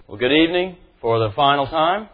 Well, good evening for the final time.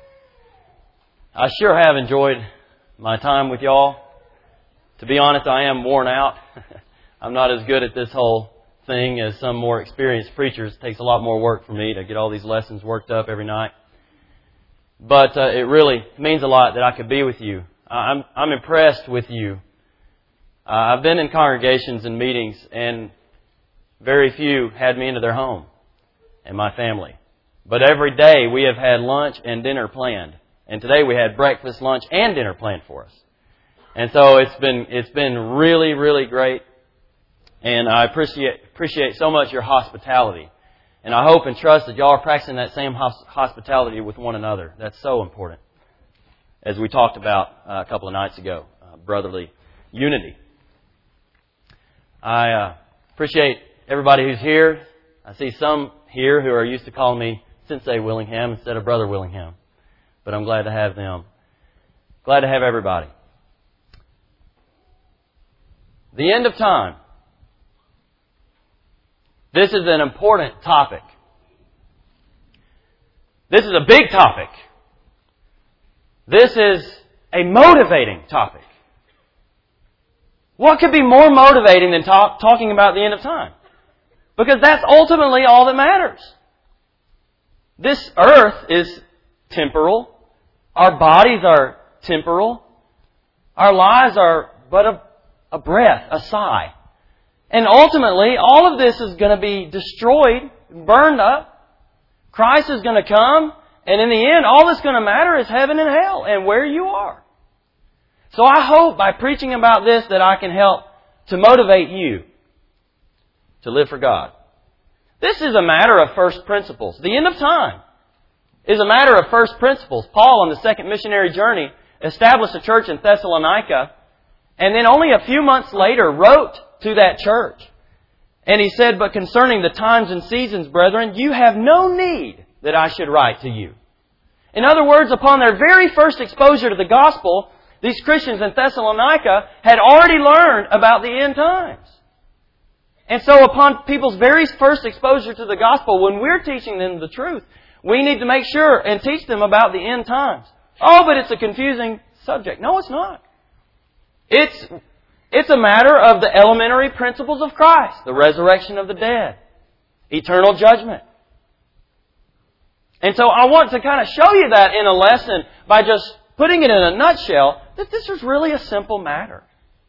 I sure have enjoyed my time with y'all. To be honest, I am worn out. I'm not as good at this whole thing as some more experienced preachers. It takes a lot more work for me to get all these lessons worked up every night. But it really means a lot that I could be with you. I'm impressed with you. I've been in congregations and meetings, and very few had me into their home and my family. But every day we have had lunch and dinner planned. And today we had breakfast, lunch, and dinner planned for us. And so it's been really, really great. And I appreciate so much your hospitality. And I hope and trust that y'all are practicing that same hospitality with one another. That's so important. As we talked about a couple of nights ago, brotherly unity. I appreciate everybody who's here. I see some here who are used to calling me Sensei Willingham instead of Brother Willingham. But I'm glad to have them. Glad to have everybody. The end of time. This is an important topic. This is a big topic. This is a motivating topic. What could be more motivating than talking about the end of time? Because that's ultimately all that matters. This earth is temporal. Our bodies are temporal. Our lives are but a breath, a sigh. And ultimately, all of this is going to be destroyed, burned up. Christ is going to come. And in the end, all that's going to matter is heaven and hell and where you are. So I hope by preaching about this that I can help to motivate you to live for God. This is a matter of first principles. The end of time is a matter of first principles. Paul, on the second missionary journey, established a church in Thessalonica, and then only a few months later wrote to that church. And he said, "But concerning the times and seasons, brethren, you have no need that I should write to you." In other words, upon their very first exposure to the gospel, these Christians in Thessalonica had already learned about the end times. And so upon people's very first exposure to the gospel, when we're teaching them the truth, we need to make sure and teach them about the end times. Oh, but it's a confusing subject. No, it's not. It's a matter of the elementary principles of Christ. The resurrection of the dead. Eternal judgment. And so I want to kind of show you that in a lesson by just putting it in a nutshell, that this is really a simple matter.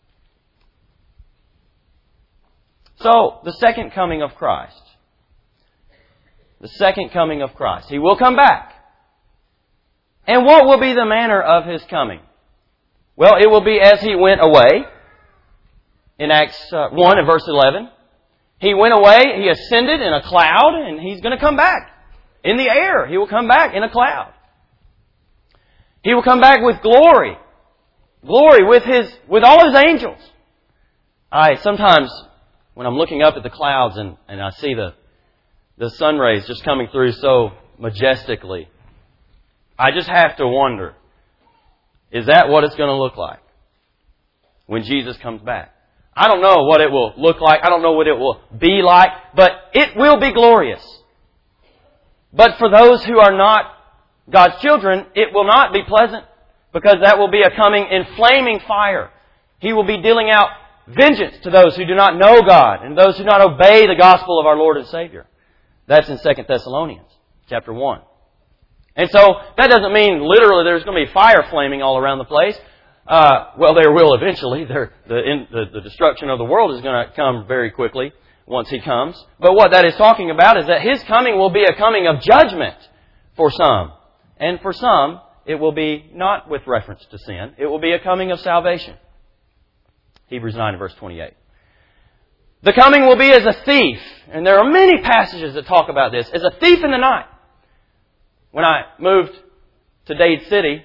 So, the second coming of Christ. The second coming of Christ. He will come back. And what will be the manner of His coming? Well, it will be as He went away. In Acts 1 and verse 11. He went away, He ascended in a cloud, and He's going to come back. In the air, He will come back in a cloud. He will come back with glory. Glory with all His angels. I sometimes, when I'm looking up at the clouds and I see the sun rays just coming through so majestically, I just have to wonder, is that what it's going to look like when Jesus comes back? I don't know what it will look like. I don't know what it will be like, but it will be glorious. But for those who are not God's children, it will not be pleasant, because that will be a coming in flaming fire. He will be dealing out vengeance to those who do not know God and those who do not obey the gospel of our Lord and Savior. That's in 2 Thessalonians chapter 1. And so that doesn't mean literally there's going to be fire flaming all around the place. Well, there will eventually. The destruction of the world is going to come very quickly once He comes. But what that is talking about is that His coming will be a coming of judgment for some. And for some, it will be not with reference to sin. It will be a coming of salvation. Hebrews 9 and verse 28. The coming will be as a thief. And there are many passages that talk about this. As a thief in the night. When I moved to Dade City,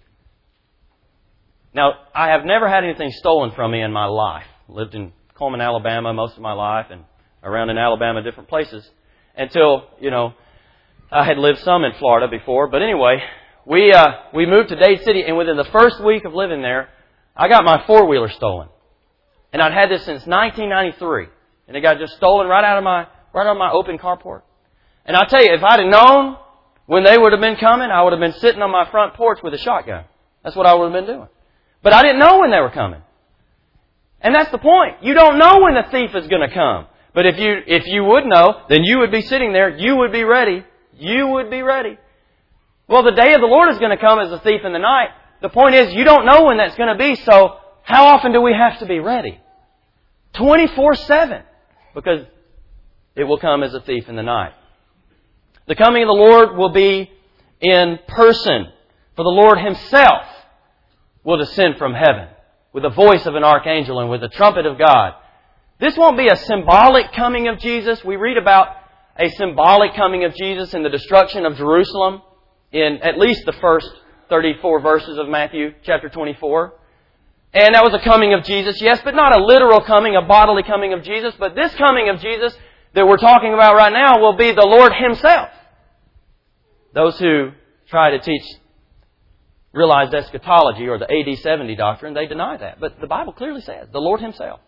now, I have never had anything stolen from me in my life. Lived in Coleman, Alabama most of my life, and around in Alabama, different places, until, I had lived some in Florida before. But anyway, we moved to Dade City, and within the first week of living there, I got my four-wheeler stolen. And I'd had this since 1993. And it got just stolen right out of my open carport. And I'll tell you, if I'd have known when they would have been coming, I would have been sitting on my front porch with a shotgun. That's what I would have been doing. But I didn't know when they were coming. And that's the point. You don't know when the thief is going to come. But if you would know, then you would be sitting there. You would be ready. You would be ready. Well, the day of the Lord is going to come as a thief in the night. The point is, you don't know when that's going to be, so how often do we have to be ready? 24/7. Because it will come as a thief in the night. The coming of the Lord will be in person. For the Lord Himself will descend from heaven with the voice of an archangel and with the trumpet of God. This won't be a symbolic coming of Jesus. We read about a symbolic coming of Jesus in the destruction of Jerusalem in at least the first 34 verses of Matthew chapter 24. And that was a coming of Jesus, yes, but not a literal coming, a bodily coming of Jesus. But this coming of Jesus that we're talking about right now will be the Lord Himself. Those who try to teach realized eschatology or the AD 70 doctrine, they deny that. But the Bible clearly says, the Lord Himself.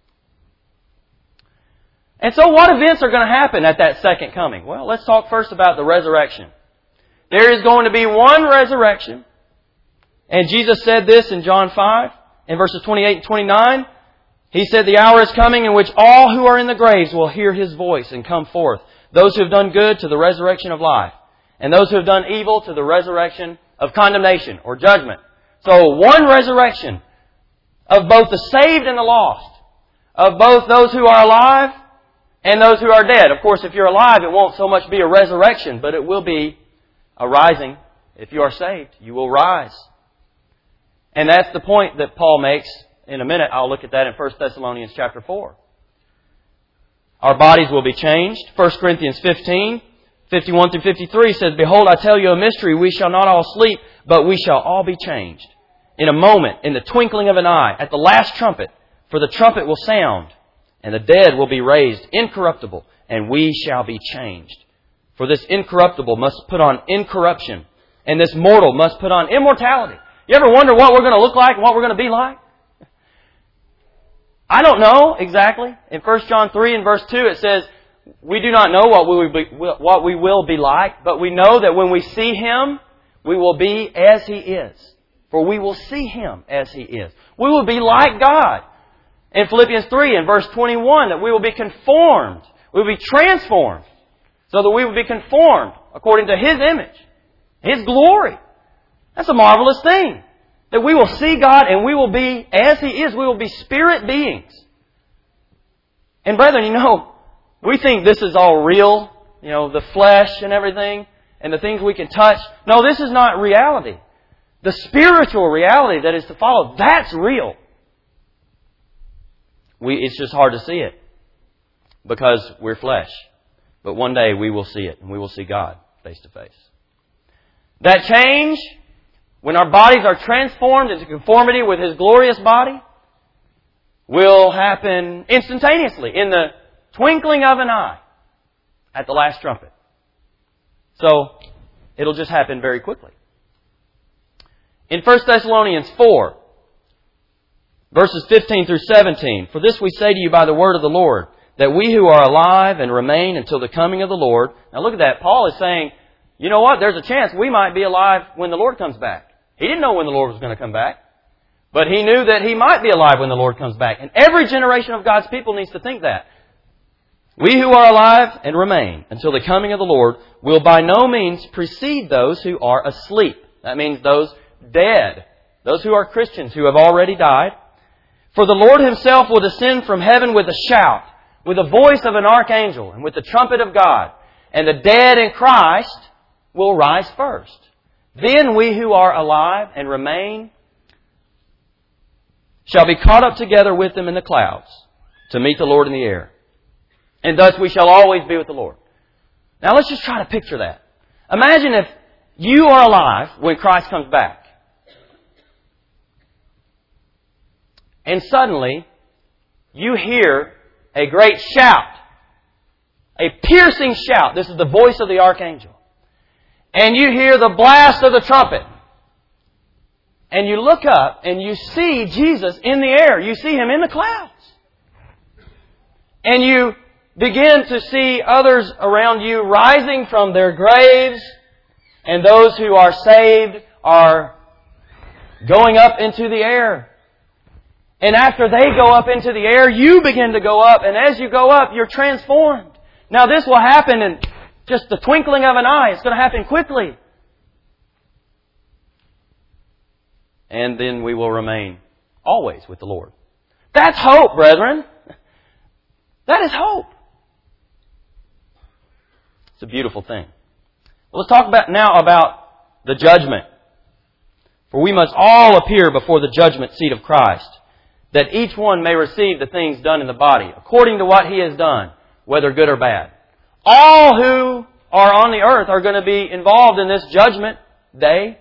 And so what events are going to happen at that second coming? Well, let's talk first about the resurrection. There is going to be one resurrection. And Jesus said this in John 5, in verses 28 and 29. He said, the hour is coming in which all who are in the graves will hear His voice and come forth. Those who have done good to the resurrection of life. And those who have done evil to the resurrection of condemnation or judgment. So one resurrection of both the saved and the lost. Of both those who are alive and those who are dead. Of course, if you're alive, it won't so much be a resurrection, but it will be a rising. If you are saved, you will rise. And that's the point that Paul makes. In a minute, I'll look at that in 1 Thessalonians chapter 4. Our bodies will be changed. 1 Corinthians 15, 51 through 53 says, behold, I tell you a mystery. We shall not all sleep, but we shall all be changed. In a moment, in the twinkling of an eye, at the last trumpet. For the trumpet will sound, and the dead will be raised incorruptible, and we shall be changed. For this incorruptible must put on incorruption, and this mortal must put on immortality. You ever wonder what we're going to look like and what we're going to be like? I don't know exactly. In 1 John 3 and verse 2 it says, we do not know what we will be like, but we know that when we see Him, we will be as He is. For we will see Him as He is. We will be like God. In Philippians 3 and verse 21, that we will be conformed. We will be transformed. So that we will be conformed according to His image. His glory. That's a marvelous thing. That we will see God and we will be as He is. We will be spirit beings. And brethren, we think this is all real. The flesh and everything. And the things we can touch. No, this is not reality. The spiritual reality that is to follow, that's real. It's just hard to see it. Because we're flesh. But one day we will see it. And we will see God face to face. That change, when our bodies are transformed into conformity with His glorious body, will happen instantaneously, in the twinkling of an eye, at the last trumpet. So, it'll just happen very quickly. In 1 Thessalonians 4, verses 15 through 17, for this we say to you by the word of the Lord, that we who are alive and remain until the coming of the Lord. Now look at that. Paul is saying, you know what? There's a chance we might be alive when the Lord comes back. He didn't know when the Lord was going to come back. But he knew that he might be alive when the Lord comes back. And every generation of God's people needs to think that. We who are alive and remain until the coming of the Lord will by no means precede those who are asleep. That means those dead. Those who are Christians who have already died. For the Lord Himself will descend from heaven with a shout, with the voice of an archangel, and with the trumpet of God. And the dead in Christ will rise first. Then we who are alive and remain shall be caught up together with them in the clouds to meet the Lord in the air. And thus we shall always be with the Lord. Now let's just try to picture that. Imagine if you are alive when Christ comes back. And suddenly you hear a great shout. A piercing shout. This is the voice of the archangel. And you hear the blast of the trumpet. And you look up and you see Jesus in the air. You see Him in the clouds. And you begin to see others around you rising from their graves, and those who are saved are going up into the air. And after they go up into the air, you begin to go up, and as you go up, you're transformed. Now this will happen in just the twinkling of an eye. It's going to happen quickly. And then we will remain always with the Lord. That's hope, brethren. That is hope. It's a beautiful thing. Well, let's talk about the judgment. For we must all appear before the judgment seat of Christ, that each one may receive the things done in the body, according to what he has done, whether good or bad. All who are on the earth are going to be involved in this judgment day.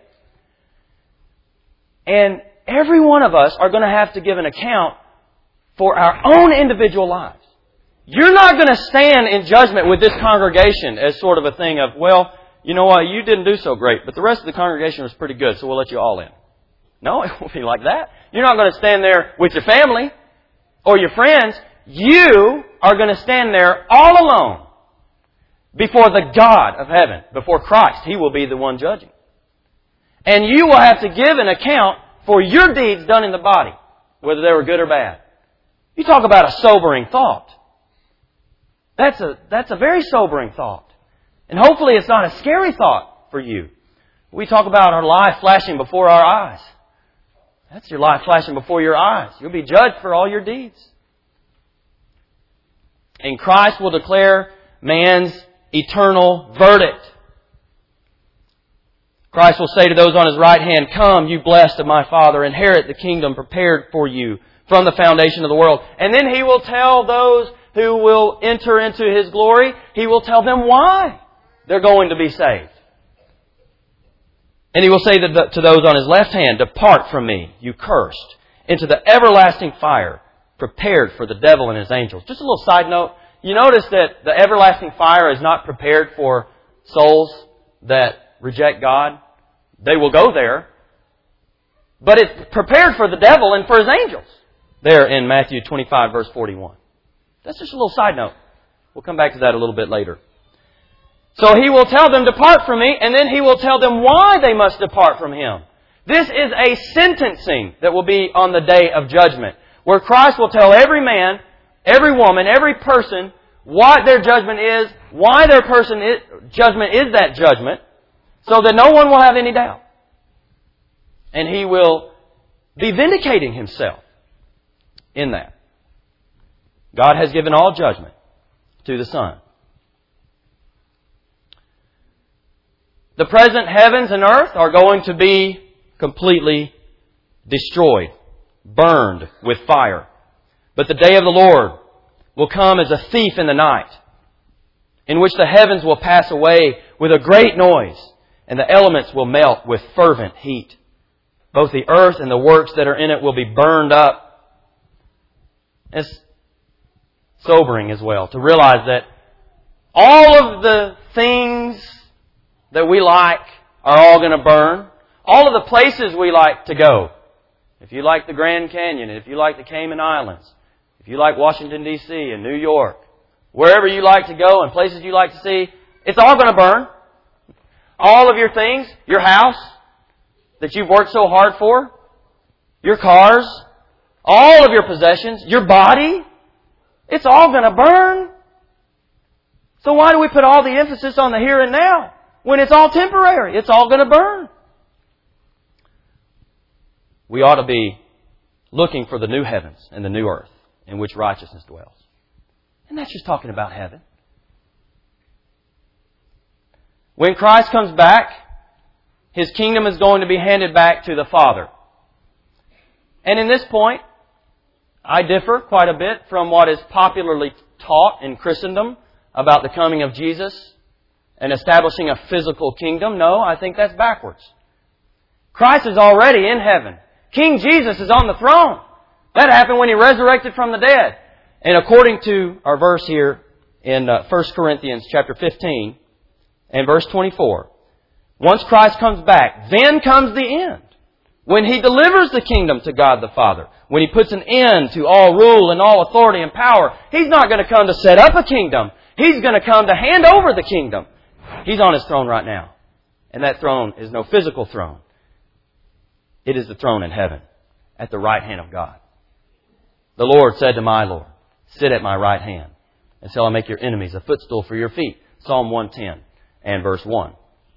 And every one of us are going to have to give an account for our own individual lives. You're not going to stand in judgment with this congregation as sort of a thing of, well, you know what, you didn't do so great, but the rest of the congregation was pretty good, so we'll let you all in. No, it won't be like that. You're not going to stand there with your family or your friends. You are going to stand there all alone before the God of heaven, before Christ. He will be the one judging. And you will have to give an account for your deeds done in the body, whether they were good or bad. You talk about a sobering thought. That's a very sobering thought. And hopefully it's not a scary thought for you. We talk about our life flashing before our eyes. That's your life flashing before your eyes. You'll be judged for all your deeds. And Christ will declare man's eternal verdict. Christ will say to those on His right hand, "Come, you blessed of my Father, inherit the kingdom prepared for you from the foundation of the world." And then He will tell those who will enter into His glory, He will tell them why they're going to be saved. And He will say to those on His left hand, "Depart from me, you cursed, into the everlasting fire, prepared for the devil and his angels." Just a little side note. You notice that the everlasting fire is not prepared for souls that reject God. They will go there. But it's prepared for the devil and for his angels. There in Matthew 25, verse 41. That's just a little side note. We'll come back to that a little bit later. So He will tell them, "Depart from me," and then He will tell them why they must depart from Him. This is a sentencing that will be on the day of judgment, where Christ will tell every man, every woman, every person what their judgment is, why their judgment is that judgment, so that no one will have any doubt. And He will be vindicating Himself in that. God has given all judgment to the Son. The present heavens and earth are going to be completely destroyed, burned with fire. But the day of the Lord will come as a thief in the night, in which the heavens will pass away with a great noise, and the elements will melt with fervent heat. Both the earth and the works that are in it will be burned up. It's sobering as well to realize that all of the things that we like are all going to burn. All of the places we like to go. If you like the Grand Canyon, if you like the Cayman Islands, if you like Washington, D.C. and New York, wherever you like to go and places you like to see, it's all going to burn. All of your things, your house that you've worked so hard for, your cars, all of your possessions, your body, it's all going to burn. So why do we put all the emphasis on the here and now when it's all temporary? It's all going to burn. We ought to be looking for the new heavens and the new earth in which righteousness dwells. And that's just talking about heaven. When Christ comes back, His kingdom is going to be handed back to the Father. And in this point, I differ quite a bit from what is popularly taught in Christendom about the coming of Jesus and establishing a physical kingdom. No, I think that's backwards. Christ is already in heaven. King Jesus is on the throne. That happened when He resurrected from the dead. And according to our verse here in 1 Corinthians chapter 15 and verse 24, once Christ comes back, then comes the end. when He delivers the kingdom to God the Father, when He puts an end to all rule and all authority and power, He's not going to come to set up a kingdom. He's going to come to hand over the kingdom. He's on His throne right now. And that throne is no physical throne. It is the throne in heaven, at the right hand of God. The Lord said to my Lord, sit at my right hand until I make your enemies a footstool for your feet. Psalm 110 and verse 1.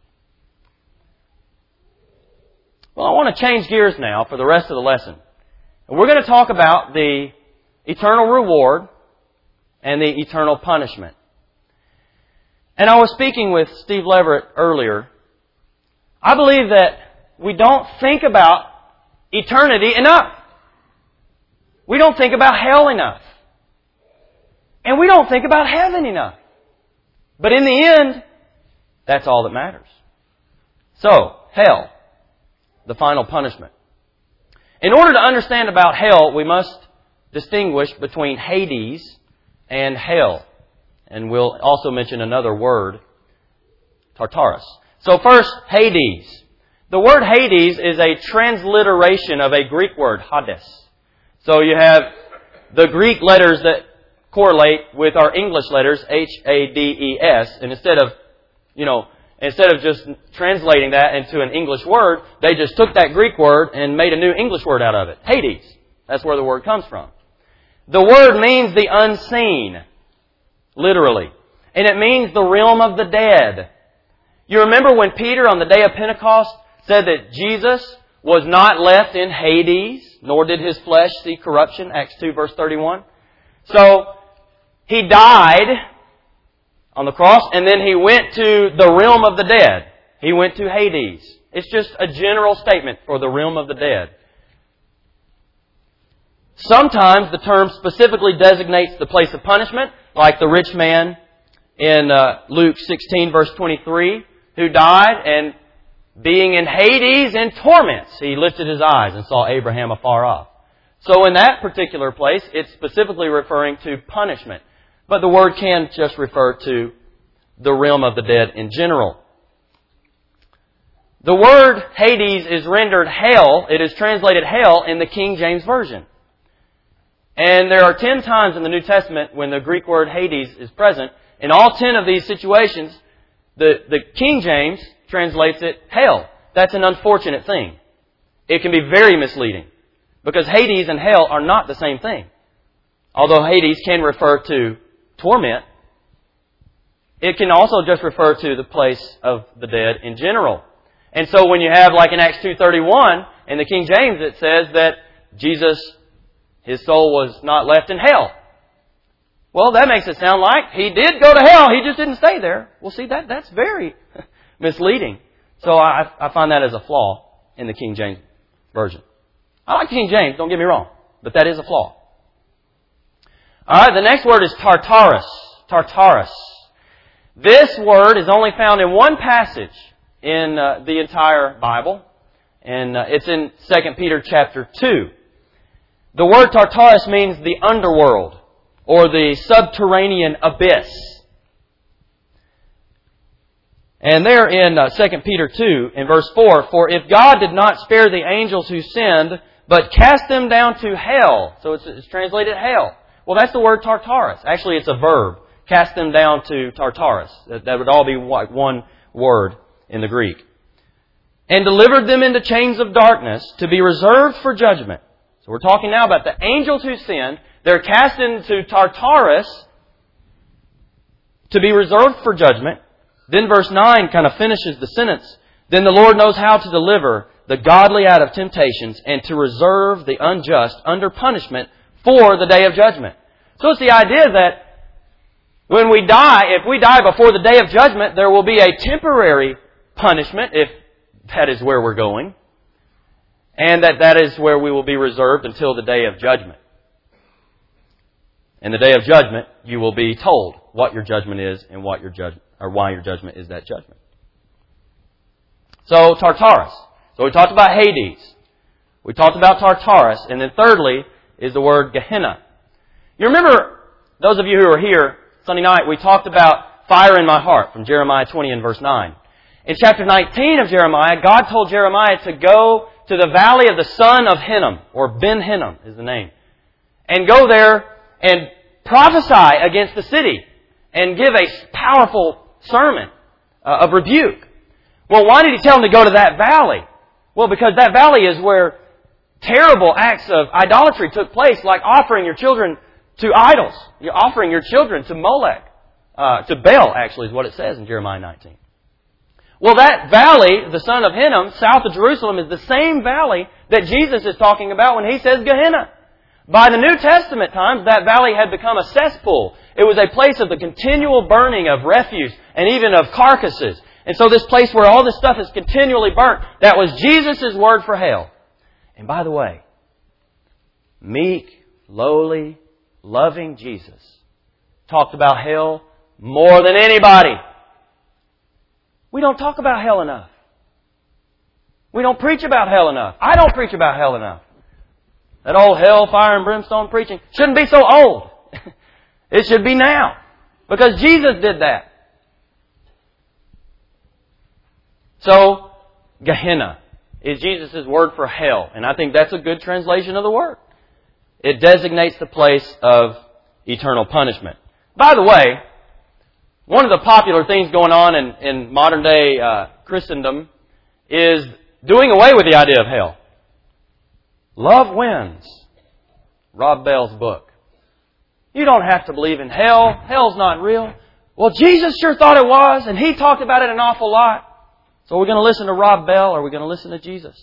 Well, I want to change gears now for the rest of the lesson. And we're going to talk about the eternal reward and the eternal punishment. And I was speaking with Steve Leverett earlier. I believe that we don't think about eternity enough. We don't think about hell enough. And we don't think about heaven enough. But in the end, that's all that matters. So, hell, the final punishment. In order to understand about hell, we must distinguish between Hades and hell. And we'll also mention another word, Tartarus. So first, Hades. The word Hades is a transliteration of a Greek word, Hades. So you have the Greek letters that correlate with our English letters, H-A-D-E-S. And instead of just translating that into an English word, they just took that Greek word and made a new English word out of it. Hades. That's where the word comes from. The word means the unseen, literally. And it means the realm of the dead. You remember when Peter on the day of Pentecost said that Jesus was not left in Hades, nor did His flesh see corruption, Acts 2 verse 31. So, He died on the cross, and then He went to the realm of the dead. He went to Hades. It's just a general statement for the realm of the dead. Sometimes the term specifically designates the place of punishment, like the rich man in Luke 16 verse 23, who died and being in Hades in torments, he lifted his eyes and saw Abraham afar off. So in that particular place, it's specifically referring to punishment. But the word can just refer to the realm of the dead in general. The word Hades is rendered hell. It is translated hell in the King James Version. And there are 10 times in the New Testament when the Greek word Hades is present. In all 10 of these situations, the King James translates it hell. That's an unfortunate thing. It can be very misleading. Because Hades and hell are not the same thing. Although Hades can refer to torment, it can also just refer to the place of the dead in general. And so when you have, like in Acts 2:31, in the King James, it says that Jesus, His soul was not left in hell. Well, that makes it sound like He did go to hell, He just didn't stay there. Well, see, that's very misleading. So I find that as a flaw in the King James Version. I like King James, don't get me wrong, but that is a flaw. Alright, the next word is Tartarus. Tartarus. This word is only found in one passage in the entire Bible, and it's in 2 Peter chapter 2. The word Tartarus means the underworld, or the subterranean abyss. And there in 2 Peter 2, in verse 4, for if God did not spare the angels who sinned, but cast them down to hell. So it's translated hell. Well, that's the word Tartarus. Actually, it's a verb. Cast them down to Tartarus. That would all be one word in the Greek. And delivered them into chains of darkness to be reserved for judgment. So we're talking now about the angels who sinned. They're cast into Tartarus to be reserved for judgment. Then verse 9 kind of finishes the sentence. Then the Lord knows how to deliver the godly out of temptations and to reserve the unjust under punishment for the day of judgment. So it's the idea that when we die, if we die before the day of judgment, there will be a temporary punishment, if that is where we're going. And that is where we will be reserved until the day of judgment. In the day of judgment, you will be told what your judgment is and what your judgment, or why your judgment is that judgment. So, Tartarus. So we talked about Hades. We talked about Tartarus. And then thirdly is the word Gehenna. You remember, those of you who were here Sunday night, we talked about fire in my heart from Jeremiah 20 and verse 9. In chapter 19 of Jeremiah, God told Jeremiah to go to the valley of the son of Hinnom, or Ben Hinnom is the name, and go there and prophesy against the city and give a powerful sermon of rebuke. Well, why did he tell them to go to that valley? Well, because that valley is where terrible acts of idolatry took place, like offering your children to idols. You're offering your children to Molech. To Baal, actually, is what it says in Jeremiah 19. Well, that valley, the son of Hinnom, south of Jerusalem, is the same valley that Jesus is talking about when He says Gehenna. By the New Testament times, that valley had become a cesspool. It was a place of the continual burning of refuse and even of carcasses. And so this place where all this stuff is continually burnt, that was Jesus' word for hell. And by the way, meek, lowly, loving Jesus talked about hell more than anybody. We don't talk about hell enough. We don't preach about hell enough. I don't preach about hell enough. That old hell, fire, and brimstone preaching shouldn't be so old. It should be now. Because Jesus did that. So, Gehenna is Jesus' word for hell. And I think that's a good translation of the word. It designates the place of eternal punishment. By the way, one of the popular things going on in modern day Christendom is doing away with the idea of hell. Love wins. Rob Bell's book. You don't have to believe in hell. Hell's not real. Well, Jesus sure thought it was, and He talked about it an awful lot. So we're going to listen to Rob Bell, or we're going to listen to Jesus.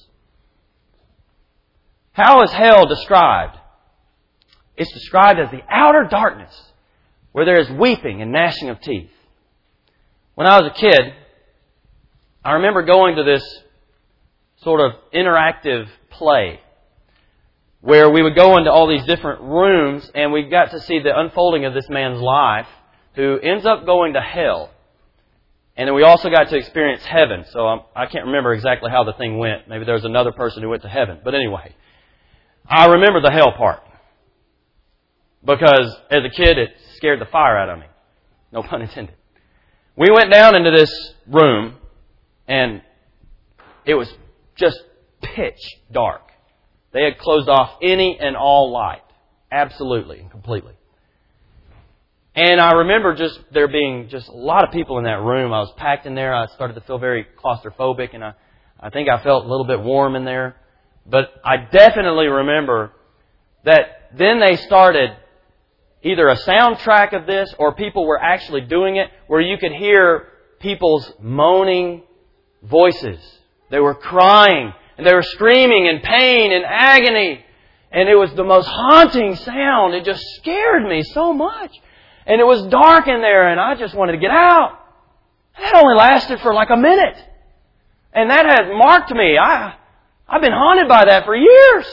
How is hell described? It's described as the outer darkness, where there is weeping and gnashing of teeth. When I was a kid, I remember going to this sort of interactive play where we would go into all these different rooms and we got to see the unfolding of this man's life who ends up going to hell. And then we also got to experience heaven. So I can't remember exactly how the thing went. Maybe there was another person who went to heaven. But anyway, I remember the hell part. Because as a kid, it scared the fire out of me. No pun intended. We went down into this room, and it was just pitch dark. They had closed off any and all light. Absolutely and completely. And I remember just there being just a lot of people in that room. I was packed in there. I started to feel very claustrophobic, and I think I felt a little bit warm in there. But I definitely remember that then they started either a soundtrack of this or people were actually doing it where you could hear people's moaning voices. They were crying and they were screaming in pain and agony. And it was the most haunting sound. It just scared me so much. And it was dark in there and I just wanted to get out. That only lasted for like a minute. And that has marked me. I've been haunted by that for years.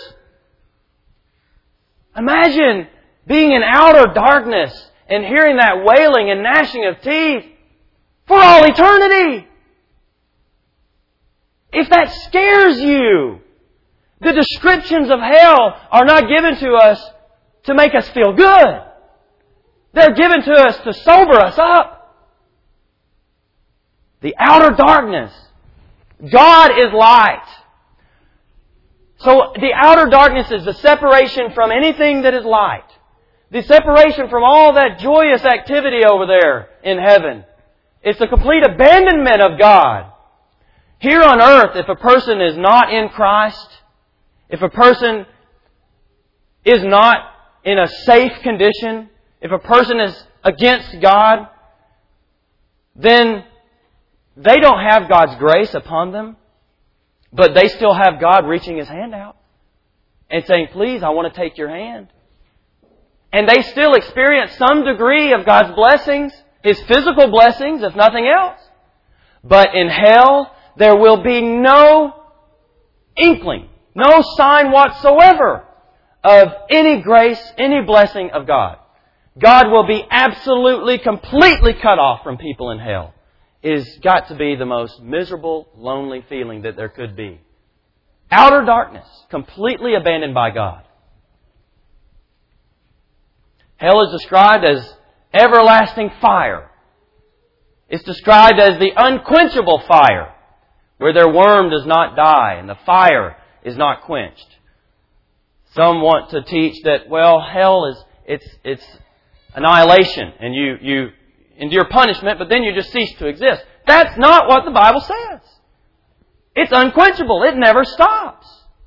Imagine being in outer darkness and hearing that wailing and gnashing of teeth for all eternity. If that scares you, the descriptions of hell are not given to us to make us feel good. They're given to us to sober us up. The outer darkness. God is light. So the outer darkness is the separation from anything that is light. The separation from all that joyous activity over there in heaven. It's a complete abandonment of God. Here on earth, if a person is not in Christ, if a person is not in a safe condition, if a person is against God, then they don't have God's grace upon them, but they still have God reaching His hand out and saying, please, I want to take your hand. And they still experience some degree of God's blessings, His physical blessings, if nothing else. But in hell, there will be no inkling, no sign whatsoever of any grace, any blessing of God. God will be absolutely, completely cut off from people in hell. It has got to be the most miserable, lonely feeling that there could be. Outer darkness, completely abandoned by God. Hell is described as everlasting fire. It's described as the unquenchable fire, where their worm does not die, and the fire is not quenched. Some want to teach that, well, hell is, it's annihilation and you endure punishment, but then you just cease to exist. That's not what the Bible says. It's unquenchable. It never stops.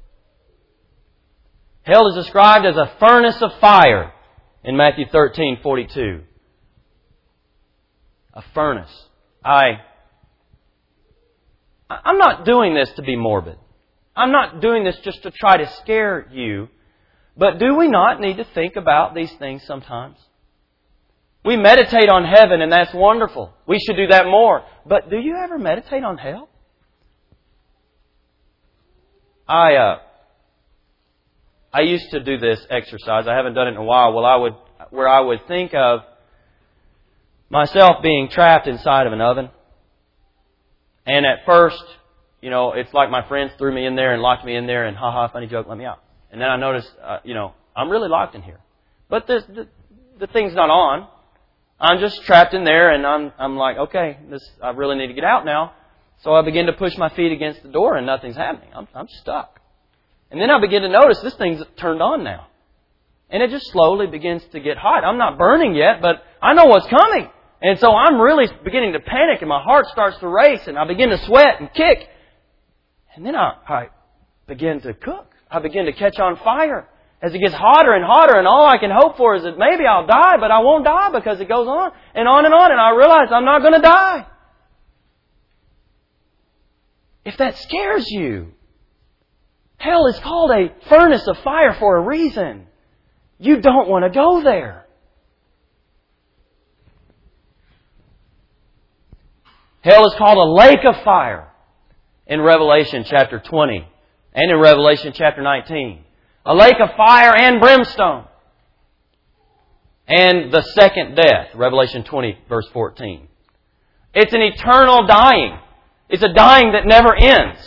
Hell is described as a furnace of fire in Matthew 13:42. A furnace. I'm not doing this to be morbid. I'm not doing this just to try to scare you. But do we not need to think about these things sometimes? We meditate on heaven, and that's wonderful. We should do that more. But do you ever meditate on hell? I used to do this exercise. I haven't done it in a while. Where I would think of myself being trapped inside of an oven. And at first, it's like my friends threw me in there and locked me in there and funny joke, let me out. And then I noticed, I'm really locked in here. But the thing's not on. I'm just trapped in there and I'm like, okay, I really need to get out now. So I begin to push my feet against the door and nothing's happening. I'm stuck. And then I begin to notice this thing's turned on now. And it just slowly begins to get hot. I'm not burning yet, but I know what's coming. And so I'm really beginning to panic and my heart starts to race and I begin to sweat and kick. And then I begin to cook. I begin to catch on fire as it gets hotter and hotter, and all I can hope for is that maybe I'll die, but I won't die because it goes on and on and on, and I realize I'm not going to die. If that scares you, hell is called a furnace of fire for a reason. You don't want to go there. Hell is called a lake of fire in Revelation chapter 20 and in Revelation chapter 19. A lake of fire and brimstone. And the second death, Revelation 20 verse 14. It's an eternal dying. It's a dying that never ends.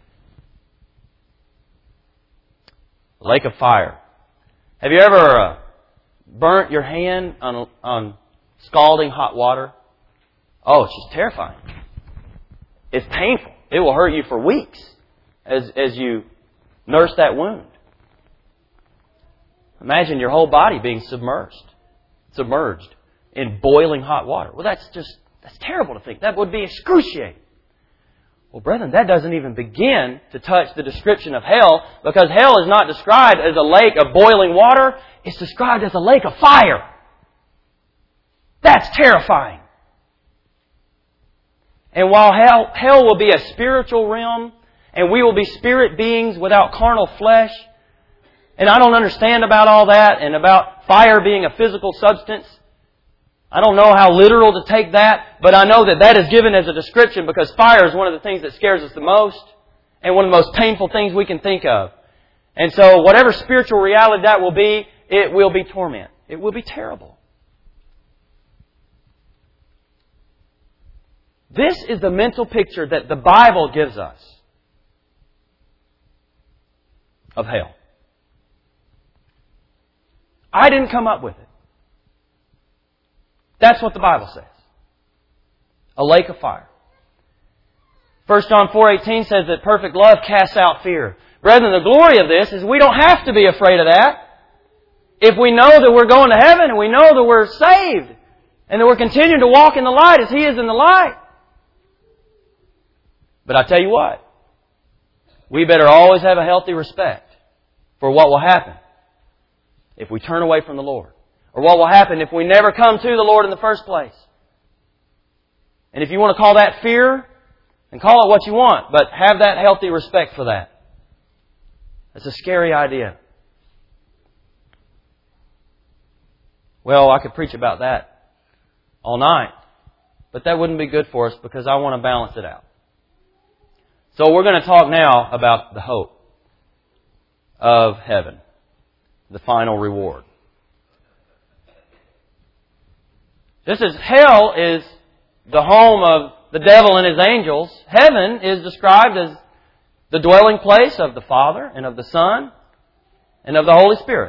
Lake of fire. Have you ever burnt your hand on scalding hot water? Oh, it's just terrifying. It's painful. It will hurt you for weeks as you nurse that wound. Imagine your whole body being submerged in boiling hot water. Well, that's terrible to think. That would be excruciating. Well, brethren, that doesn't even begin to touch the description of hell, because hell is not described as a lake of boiling water. It's described as a lake of fire. That's terrifying. And while hell will be a spiritual realm, and we will be spirit beings without carnal flesh, and I don't understand about all that, and about fire being a physical substance. I don't know how literal to take that, but I know that is given as a description because fire is one of the things that scares us the most and one of the most painful things we can think of. And so whatever spiritual reality that will be, it will be torment. It will be terrible. This is the mental picture that the Bible gives us of hell. I didn't come up with it. That's what the Bible says. A lake of fire. 1 John 4:18 says that perfect love casts out fear. Brethren, the glory of this is we don't have to be afraid of that. If we know that we're going to heaven and we know that we're saved and that we're continuing to walk in the light as He is in the light. But I tell you what, we better always have a healthy respect for what will happen if we turn away from the Lord. Or what will happen if we never come to the Lord in the first place. And if you want to call that fear, then call it what you want. But have that healthy respect for that. That's a scary idea. Well, I could preach about that all night. But that wouldn't be good for us because I want to balance it out. So we're going to talk now about the hope of heaven. The final reward. Just as hell is the home of the devil and his angels, heaven is described as the dwelling place of the Father and of the Son and of the Holy Spirit.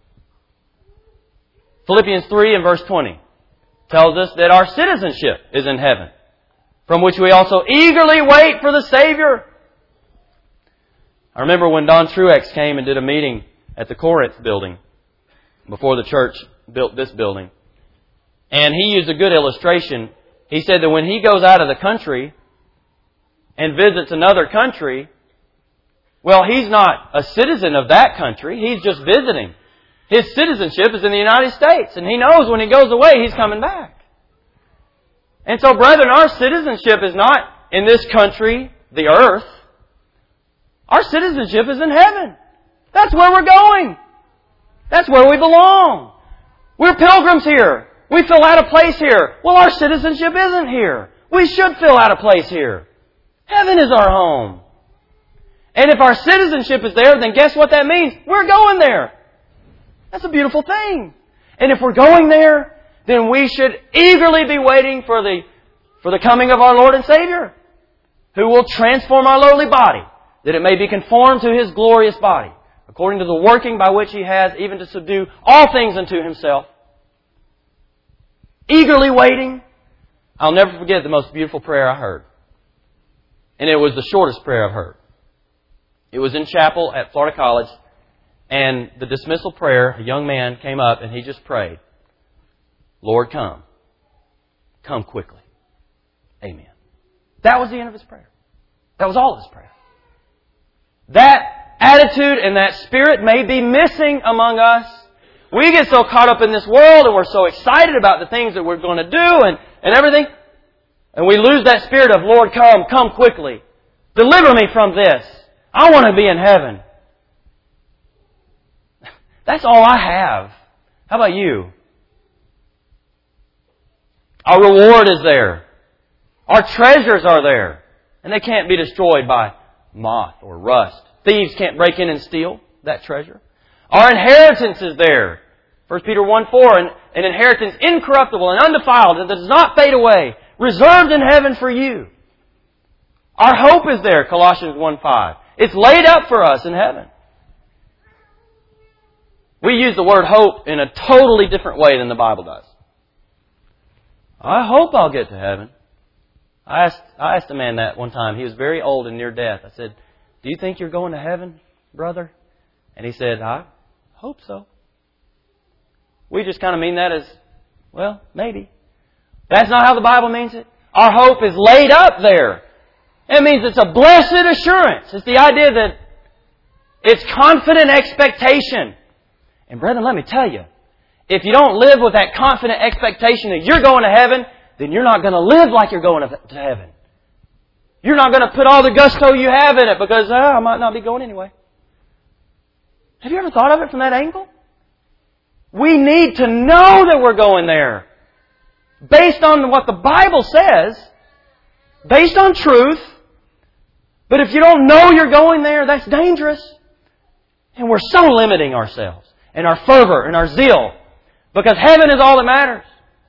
Philippians 3 and verse 20 tells us that our citizenship is in heaven, from which we also eagerly wait for the Savior, I remember when Don Truex came and did a meeting at the Corinth building before the church built this building. And he used a good illustration. He said that when he goes out of the country and visits another country, well, he's not a citizen of that country. He's just visiting. His citizenship is in the United States. And he knows when he goes away, he's coming back. And so, brethren, our citizenship is not in this country, the earth. Our citizenship is in heaven. That's where we're going. That's where we belong. We're pilgrims here. We fill out a place here. Well, our citizenship isn't here. We should fill out a place here. Heaven is our home. And if our citizenship is there, then guess what that means? We're going there. That's a beautiful thing. And if we're going there, then we should eagerly be waiting for the coming of our Lord and Savior, who will transform our lowly body, that it may be conformed to His glorious body, according to the working by which He has even to subdue all things unto Himself. Eagerly waiting. I'll never forget the most beautiful prayer I heard. And it was the shortest prayer I've heard. It was in chapel at Florida College, and the dismissal prayer, a young man came up and he just prayed, Lord, come. Come quickly. Amen. That was the end of his prayer. That was all of his prayer. That attitude and that spirit may be missing among us. We get so caught up in this world and we're so excited about the things that we're going to do and everything. And we lose that spirit of, Lord, come quickly. Deliver me from this. I want to be in heaven. That's all I have. How about you? Our reward is there. Our treasures are there. And they can't be destroyed by moth or rust. Thieves can't break in and steal that treasure. Our inheritance is there. 1 Peter 1:4, an inheritance incorruptible and undefiled that does not fade away, reserved in heaven for you. Our hope is there, Colossians 1:5. It's laid up for us in heaven. We use the word hope in a totally different way than the Bible does. I hope I'll get to heaven. I asked a man that one time. He was very old and near death. I said, do you think you're going to heaven, brother? And he said, I hope so. We just kind of mean that as, well, maybe. That's not how the Bible means it. Our hope is laid up there. It means it's a blessed assurance. It's the idea that it's confident expectation. And brethren, let me tell you, if you don't live with that confident expectation that you're going to heaven, then you're not going to live like you're going to heaven. You're not going to put all the gusto you have in it because, I might not be going anyway. Have you ever thought of it from that angle? We need to know that we're going there. Based on what the Bible says, based on truth. But if you don't know you're going there, that's dangerous. And we're so limiting ourselves and our fervor and our zeal because heaven is all that matters.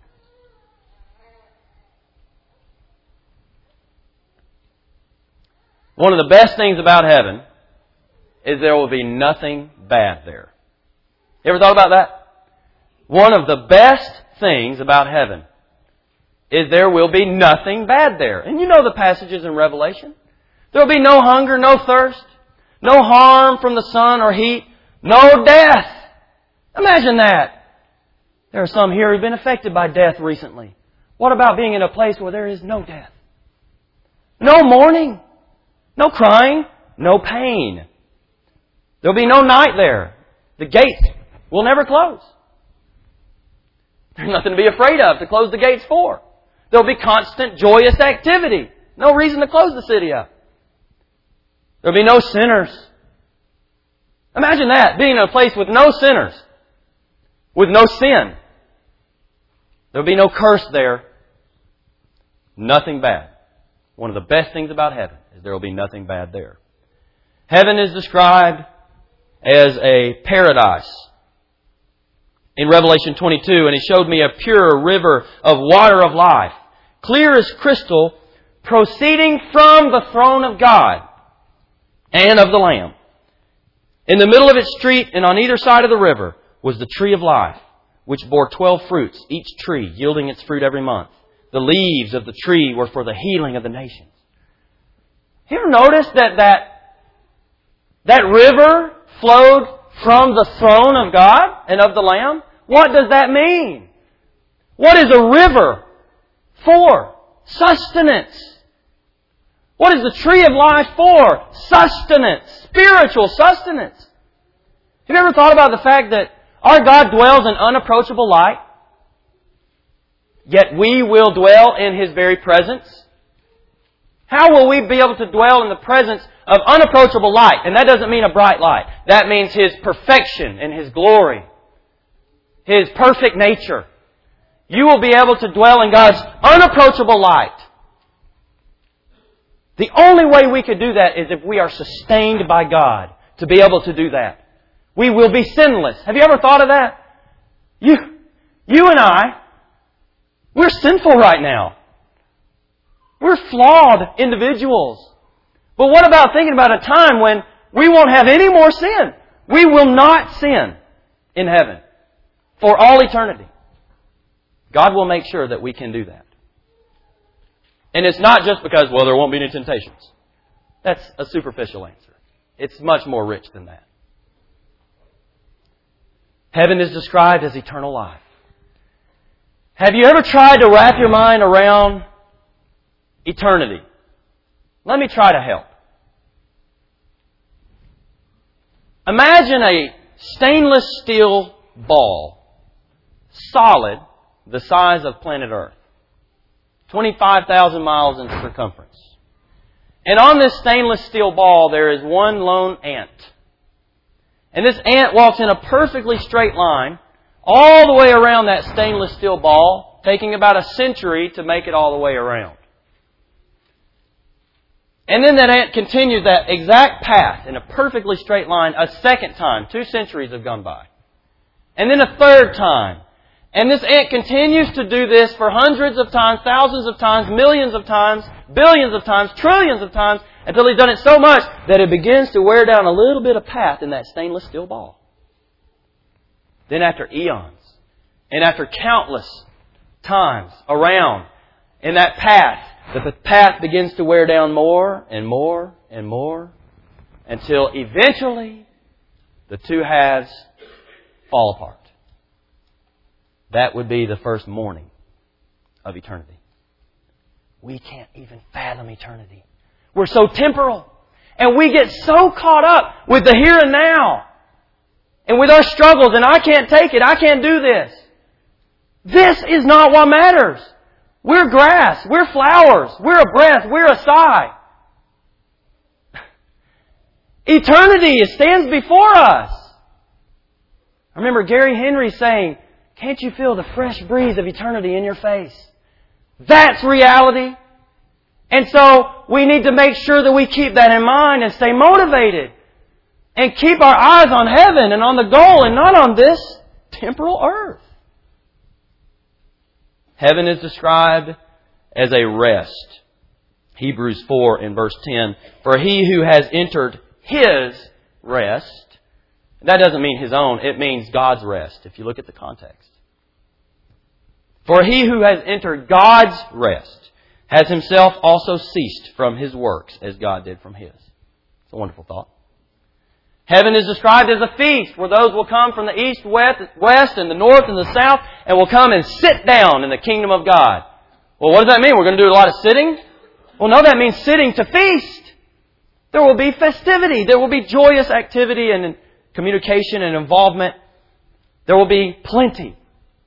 One of the best things about heaven is there will be nothing bad there. You ever thought about that? One of the best things about heaven is there will be nothing bad there. And you know the passages in Revelation. There will be no hunger, no thirst, no harm from the sun or heat, no death. Imagine that. There are some here who have been affected by death recently. What about being in a place where there is no death? No mourning, no crying, no pain. There will be no night there. The gates will never close. There's nothing to be afraid of to close the gates for. There will be constant joyous activity. No reason to close the city up. There will be no sinners. Imagine that, being in a place with no sinners, with no sin. There will be no curse there. Nothing bad. One of the best things about heaven is there will be nothing bad there. Heaven is described as a paradise. In Revelation 22, and He showed me a pure river of water of life, clear as crystal, proceeding from the throne of God and of the Lamb. In the middle of its street and on either side of the river was the tree of life, which bore 12 fruits, each tree yielding its fruit every month. The leaves of the tree were for the healing of the nations. You ever notice that That river flowed from the throne of God and of the Lamb. What does that mean? What is a river for? Sustenance. What is the tree of life for? Sustenance. Spiritual sustenance. Have you ever thought about the fact that our God dwells in unapproachable light, yet we will dwell in His very presence? How will we be able to dwell in the presence of unapproachable light? And that doesn't mean a bright light. That means His perfection and His glory. His perfect nature. You will be able to dwell in God's unapproachable light. The only way we could do that is if we are sustained by God to be able to do that. We will be sinless. Have you ever thought of that? You and I, we're sinful right now. We're flawed individuals. But what about thinking about a time when we won't have any more sin? We will not sin in heaven for all eternity. God will make sure that we can do that. And it's not just because, well, there won't be any temptations. That's a superficial answer. It's much more rich than that. Heaven is described as eternal life. Have you ever tried to wrap your mind around eternity? Let me try to help. Imagine a stainless steel ball, solid, the size of planet Earth, 25,000 miles in circumference. And on this stainless steel ball, there is one lone ant. And this ant walks in a perfectly straight line all the way around that stainless steel ball, taking about a century to make it all the way around. And then that ant continues that exact path in a perfectly straight line a second time. 2 centuries have gone by. And then a third time. And this ant continues to do this for hundreds of times, thousands of times, millions of times, billions of times, trillions of times, until he's done it so much that it begins to wear down a little bit of path in that stainless steel ball. Then after eons, and after countless times around in that path, the path begins to wear down more and more and more, until eventually the two halves fall apart. That would be the first morning of eternity. We can't even fathom eternity. We're so temporal. And we get so caught up with the here and now. And with our struggles, and I can't take it, I can't do this. This is not what matters. We're grass, we're flowers, we're a breath, we're a sigh. Eternity stands before us. I remember Gary Henry saying, "Can't you feel the fresh breeze of eternity in your face?" That's reality. And so we need to make sure that we keep that in mind and stay motivated. And keep our eyes on heaven and on the goal and not on this temporal earth. Heaven is described as a rest. Hebrews 4 in verse 10. For he who has entered his rest, that doesn't mean his own, it means God's rest, if you look at the context. For he who has entered God's rest has himself also ceased from his works as God did from his. It's a wonderful thought. Heaven is described as a feast where those will come from the east, west, and the north and the south and will come and sit down in the kingdom of God. Well, what does that mean? We're going to do a lot of sitting? Well, no, that means sitting to feast. There will be festivity. There will be joyous activity and communication and involvement. There will be plenty.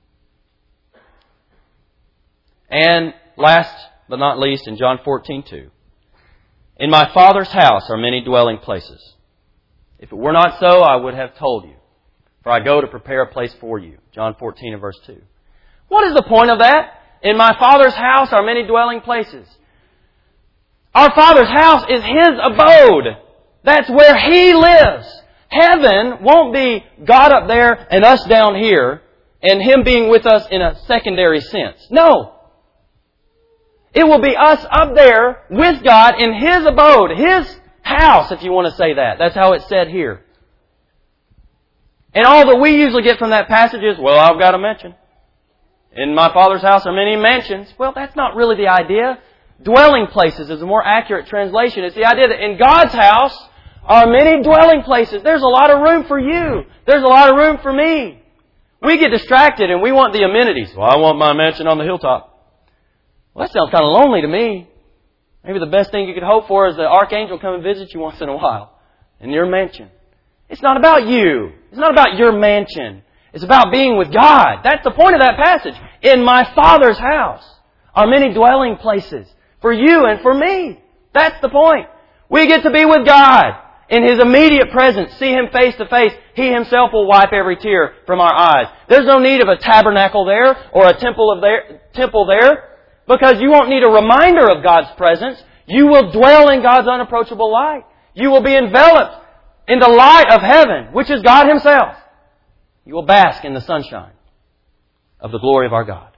And last but not least, in John 14:2, in my Father's house are many dwelling places. If it were not so, I would have told you. For I go to prepare a place for you. John 14 and verse 2. What is the point of that? In my Father's house are many dwelling places. Our Father's house is His abode. That's where He lives. Heaven won't be God up there and us down here and Him being with us in a secondary sense. No. It will be us up there with God in His abode, His house, if you want to say that. That's how it's said here. And all that we usually get from that passage is, well, I've got to mention, in my Father's house are many mansions. Well, that's not really the idea. Dwelling places is a more accurate translation. It's the idea that in God's house are many dwelling places. There's a lot of room for you. There's a lot of room for me. We get distracted and we want the amenities. Well, I want my mansion on the hilltop. Well, that sounds kind of lonely to me. Maybe the best thing you could hope for is the archangel come and visit you once in a while in your mansion. It's not about you. It's not about your mansion. It's about being with God. That's the point of that passage. In my Father's house are many dwelling places for you and for me. That's the point. We get to be with God in His immediate presence. See Him face to face. He Himself will wipe every tear from our eyes. There's no need of a tabernacle there or a temple there because you won't need a reminder of God's presence. You will dwell in God's unapproachable light. You will be enveloped in the light of heaven, which is God Himself. You will bask in the sunshine of the glory of our God.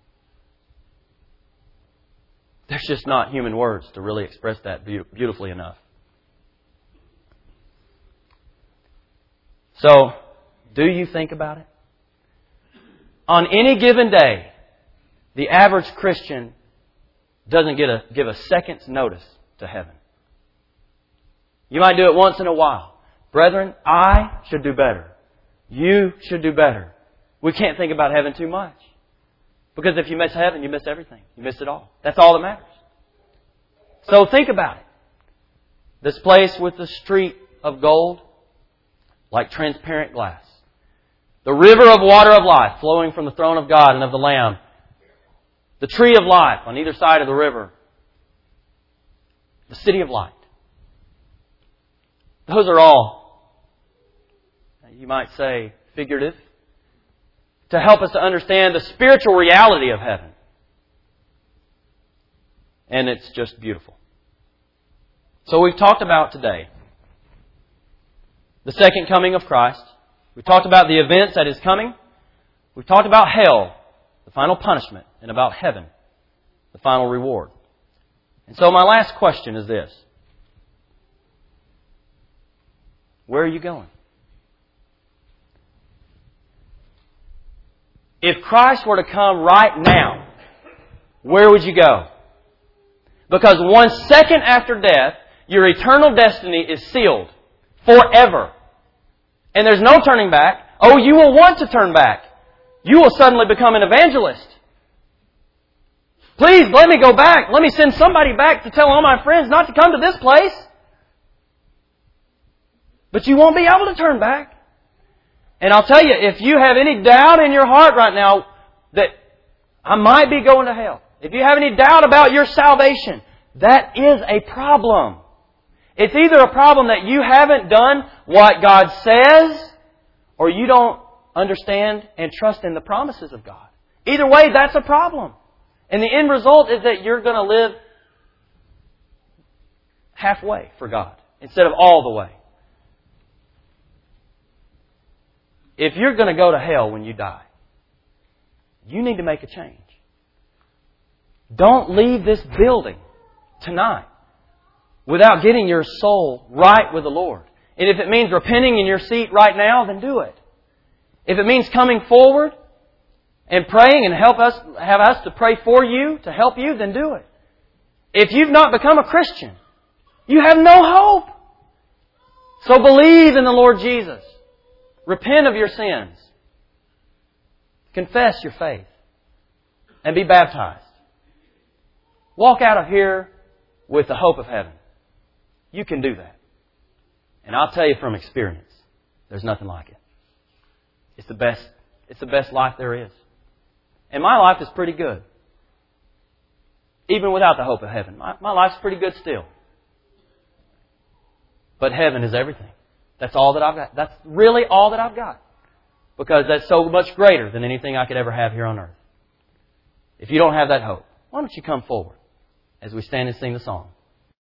There's just not human words to really express that beautifully enough. So, do you think about it? On any given day, the average Christian doesn't give a second's notice to heaven. You might do it once in a while. Brethren, I should do better. You should do better. We can't think about heaven too much. Because if you miss heaven, you miss everything. You miss it all. That's all that matters. So think about it. This place with the street of gold, like transparent glass. The river of water of life flowing from the throne of God and of the Lamb. The tree of life on either side of the river. The city of light. Those are all, you might say, figurative, to help us to understand the spiritual reality of heaven. And it's just beautiful. So we've talked about today the second coming of Christ. We've talked about the events that is coming. We've talked about hell, the final punishment, and about heaven, the final reward. And so my last question is this. Where are you going? If Christ were to come right now, where would you go? Because 1 second after death, your eternal destiny is sealed forever. And there's no turning back. Oh, you will want to turn back. You will suddenly become an evangelist. Please, let me go back. Let me send somebody back to tell all my friends not to come to this place. But you won't be able to turn back. And I'll tell you, if you have any doubt in your heart right now that I might be going to hell, if you have any doubt about your salvation, that is a problem. It's either a problem that you haven't done what God says, or you don't understand and trust in the promises of God. Either way, that's a problem. And the end result is that you're going to live halfway for God instead of all the way. If you're going to go to hell when you die, you need to make a change. Don't leave this building tonight without getting your soul right with the Lord. And if it means repenting in your seat right now, then do it. If it means coming forward and praying and have us to pray for you, to help you, then do it. If you've not become a Christian, you have no hope. So believe in the Lord Jesus. Repent of your sins. Confess your faith. And be baptized. Walk out of here with the hope of heaven. You can do that. And I'll tell you from experience, there's nothing like it. It's the best life there is. And my life is pretty good. Even without the hope of heaven. My life's pretty good still. But heaven is everything. That's all that I've got. That's really all that I've got. Because that's so much greater than anything I could ever have here on earth. If you don't have that hope, why don't you come forward as we stand and sing the song?